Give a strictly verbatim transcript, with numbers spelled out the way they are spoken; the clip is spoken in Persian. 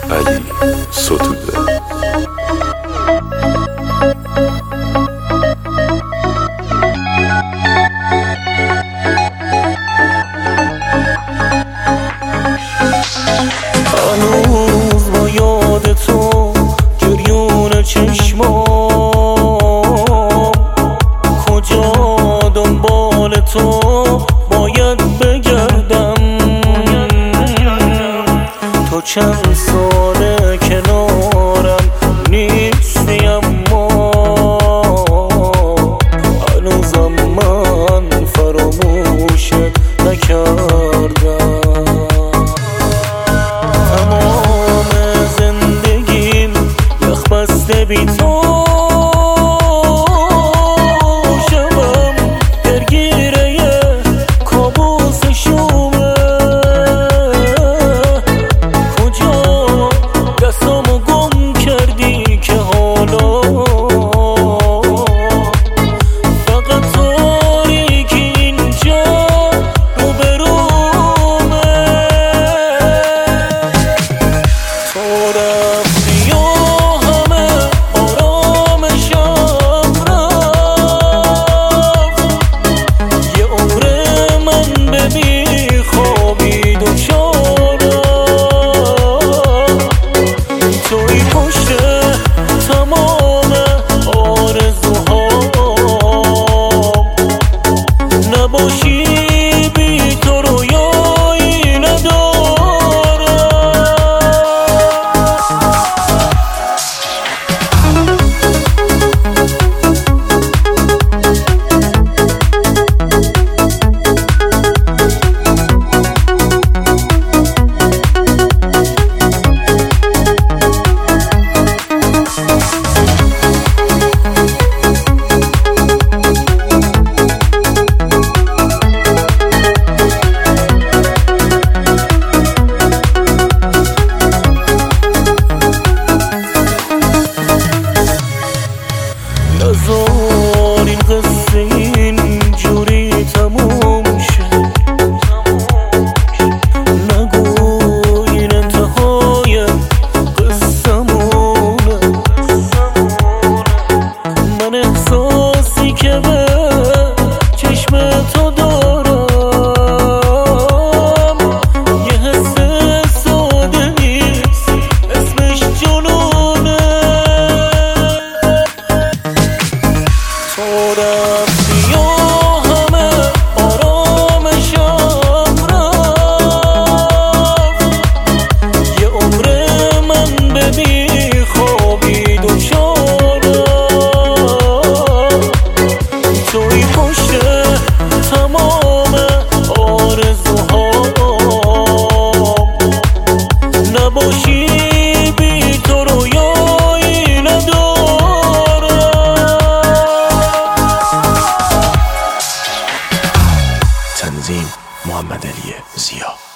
علی ستوده. هنوز با یاد تو گریون چشمام، کجا دنبال تو باید بگردم. تو چند ساله کنارم نیستی، اما هنوزم من فراموشت نکردم. تمام زندگیم یخ بسته بی تو شبم درگیره یه کابوس شومه. کجا دستامو گم کردی که حالا فقط تاریکی اینجا روبرومه. تو رفتی و همه آرامشم رفت، یه عمر من به بی خوابی دوچارم. توی پشت تمام آرزوهام، نباشی بی تو رویایی ندارم. نذار این قصه اینجوری تموم شه، نگو این انتهای قصه‌مونه. من احساسی که به چشم تو دارم یه حس ساده نیست، اسمش جنونه. تو رفتی و همه آرامشم رفت، یه عمر من به بی خوابی دوچارم. توی پشت تمام آرزوهام، نباشی بی تو رویایی ندارم. تنظیم محمد علی زیا.